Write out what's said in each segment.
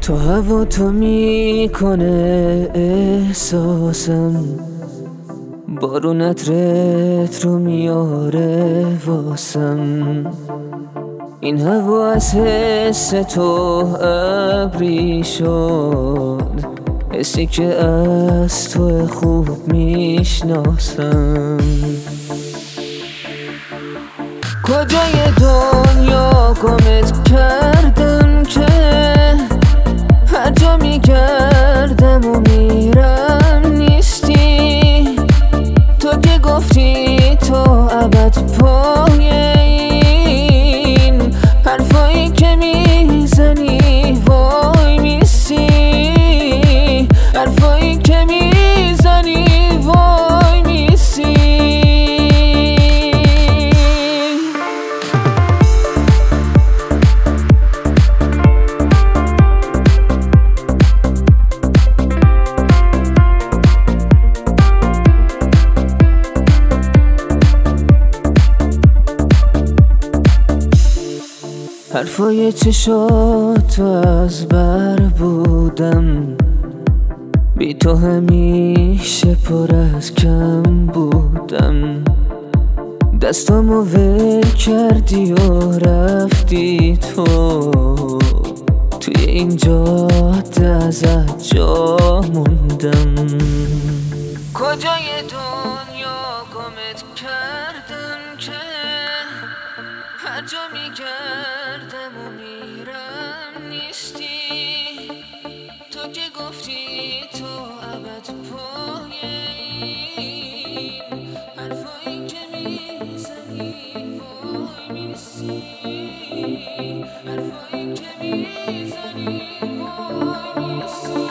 تو هوا تو میکنه احساسم، بارون عطرت رو میاره واسم. این هوا از حس تو ابری شد، حسی که از تو خوب میشناسم. کجای دنیا گمت کردم که هر جا میگردم و میرم نیستی. تو که گفتی تو ابد پای این حرفایی که میزنی وای میسی، حرفایی که میزنی وای میسی. حرفای چشاتو از بر بودم، بی تو همیشه پر از کم بودم. دستامو ول کردی و رفتی تو، توی این جاده ازت جا موندم. کجای دنیا گمت کردم که هر جا میگردم و میرم نیستی. تو که گفتی تو ابد پای این حرفایی که میزنی وای میسی، حرفایی که میزنی وای میسی.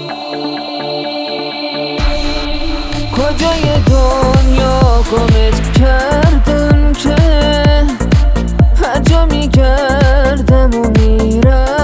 کجای دنیا گمت کردم که هر جا میگردم و میرم